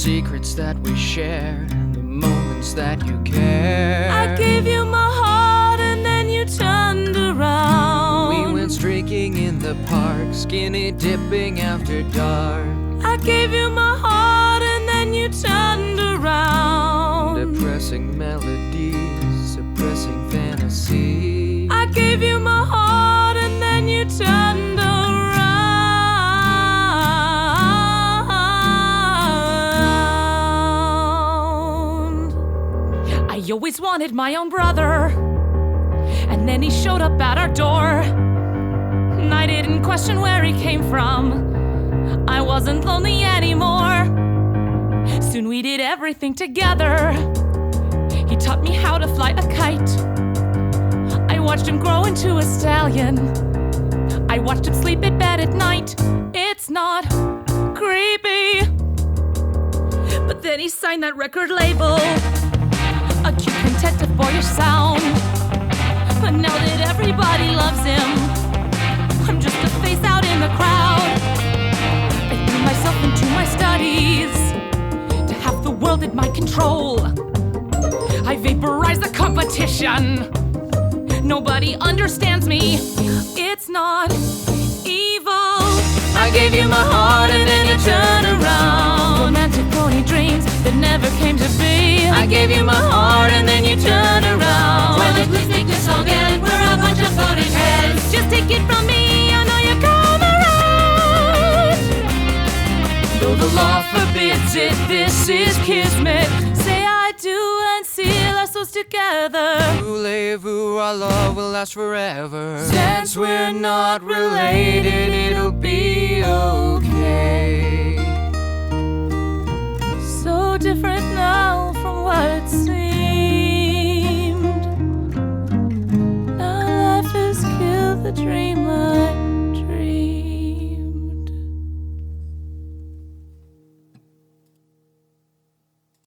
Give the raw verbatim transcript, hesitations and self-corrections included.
secrets that we share, the moments that you care. I gave you my heart and then you turned around. We went streaking in the park, skinny dipping after dark. I gave you my heart and then you turned around. Depressing melodies, suppressing fantasy. I gave you my heart and then you turned around. I always wanted my own brother, and then he showed up at our door. And I didn't question where he came from. I wasn't lonely anymore. Soon we did everything together. He taught me how to fly a kite. I watched him grow into a stallion. I watched him sleep in bed at night. It's not creepy. But then he signed that record label, a cute, contented, boyish sound. But now that everybody loves him, I'm just a face out in the crowd. I threw myself into my studies to have the world at my control. I vaporized the competition. Nobody understands me. It's not evil. I gave you my heart and then you turned around. Romantic pony dreams that never came to be. I gave you my heart and then you turned around. Well, please make this song again. We're a bunch of phony heads. Just take it from me, I know you come around. Though the law forbids it, this is kismet. Say I do and seal our souls together. Voulez-vous, our love will last forever. Since we're not related, it'll be